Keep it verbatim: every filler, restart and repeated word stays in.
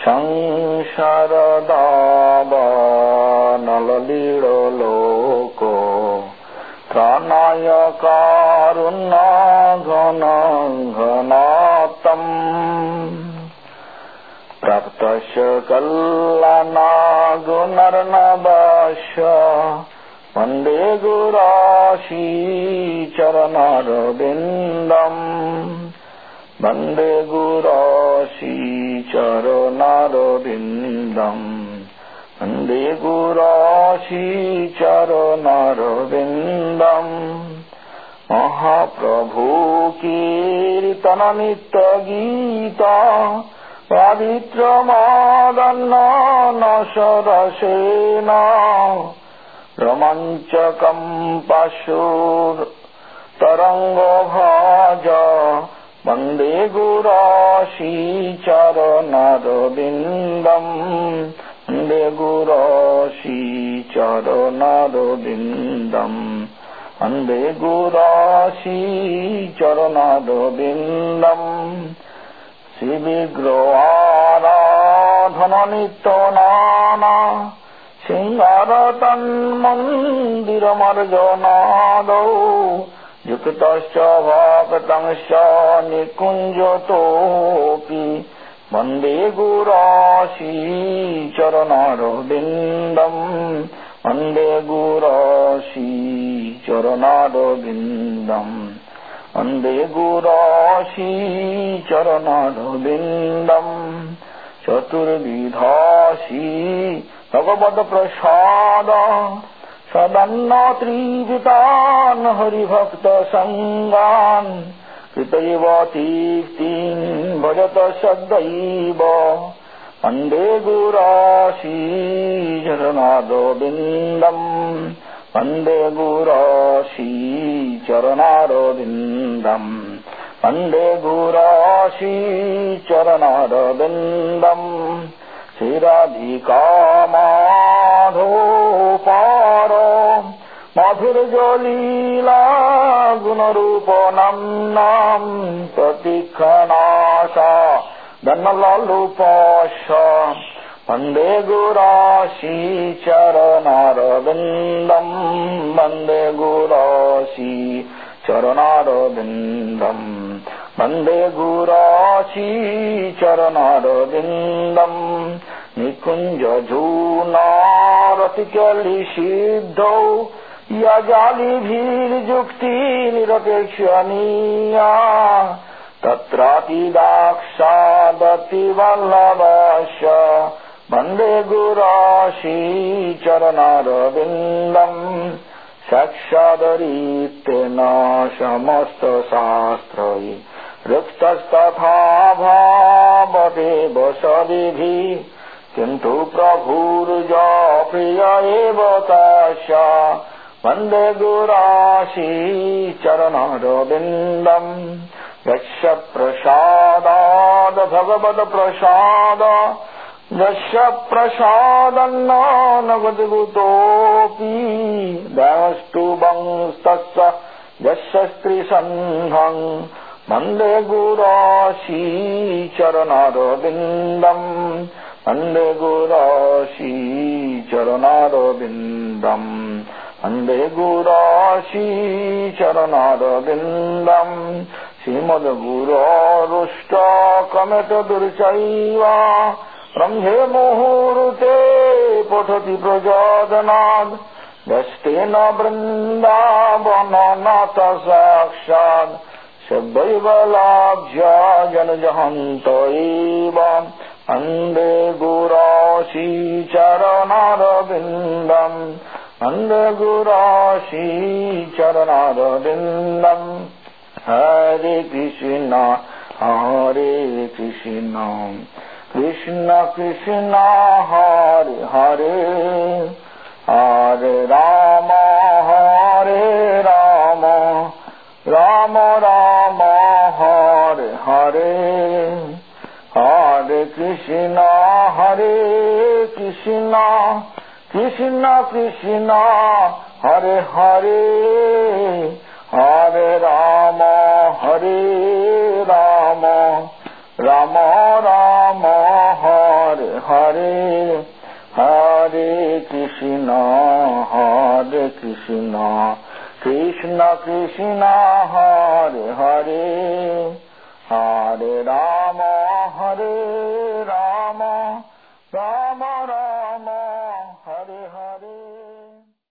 সংসার দাবানলীল লোক ত্রাণায় কারুণ্য ঘন ঘনাতম প্রাপ্তস্য কল্যাণা গুণর্নবস্য বন্দে গুরাশী চরণারবিন্দম বন্দে গুরাশী চরণারবিন্দম বন্দে গুরাশী চরণারবিন্দম মহাপ্রভু কীর্তন নিত্য গীতা পবিত্র মাদন্ন নশরসেন রোমাঞ্চকম পশুর তরঙ্গ ভাজ বন্দে গুরাশী চরণারবিন্দম বন্দে গুরাশী চরণারবিন্দম বন্দে গুরাশী চরণারবিন্দম শ্রীবিগ্রহারাধন নিত্য নানা সিংহার তন্মন্দির মার্জনাদৌ যুক্তশ্চ ভক্তংশ্চ নিকুঞ্জতোপি বন্দে গুরাশী চরণারবিন্দম বন্দে গুরাশী চরণারবিন্দম বন্দে গুরাশী চরণারবিন্দম চতুর্বিধাসী ভগবদ প্রসাদ সদন্ন ত্রিবিতান হরিভক্ত সঙ্গান কৃতৈব তীর্তিন ভজত সদৈব বন্দে গুরাশী চরণারবিন্দম বন্দে গুরাশী চরণারবিন্দম বন্দে গুরাশী চরণারবিন্দম শ্রীরাধিকা মাধোপার মাধুর্যলীলা গুণরূপ নাম প্রতীক্ষণাশা ধন্যলালুপস্য বন্দে গুরাশী চরণারবিন্দম বন্দে গুরাশী চরণারবিন্দম বন্দে গুরাশী চরণারবিন্দম নিকুঞ্জ ঝূনারতিকলি সিদ্ধৌ ইয়াজালিভির্যুক্তি নিরপেক্ষণীয়া তত্রাতিদাক্ষাদতি বল্লভস্য বন্দে গুরাশী চরণারবিন্দম সাক্ষাদরিতেন সমস্ত শাস্ত্রৈ ঋক্তস্তথা ভাবদেব সদিভি কিন্তু প্রভুর্য প্রিয় এব তস্য বন্দে গুরাশী চরণারবিন্দম যস্য প্রসাদাদ ভগবদ প্রসাদ যস্য প্রসাদন্ন নগদগুতোপি দয়ষ্টুবংস্তস্য যস্য স্ত্রীসন্ধং বন্দে গুরাশী চরণারবিন্দম বন্দে গুরাশী চরণারবিন্দম বন্দে গুরাশী চরণারবিন্দম শ্রীমদ্গুরোষ্টকমেত দুর্চৈবা ব্রহ্মে মুহূর্তে পঠতি প্রযোদনাদ দষ্টেন বৃন্দাবননাথ সাক্ষাৎ সবৈব লাভ্য জনজহন্ত এব বন্দে গুরাশী চরণারবিন্দম বন্দে গুরাশী চরণারবিন্দম হরে কৃষ্ণ হরে কৃষ্ণ কৃষ্ণ কৃষ্ণ হরে হরে হরে রাম হরে রাম রাম রাম হরে হরে হরে কৃষ্ণ হরে কৃষ্ণ কৃষ্ণ কৃষ্ণ হরে হরে হরে রাম হরে রাম রাম রাম হরে হরে হরে কৃষ্ণ হরে কৃষ্ণ কৃষ্ণ কৃষ্ণ হরে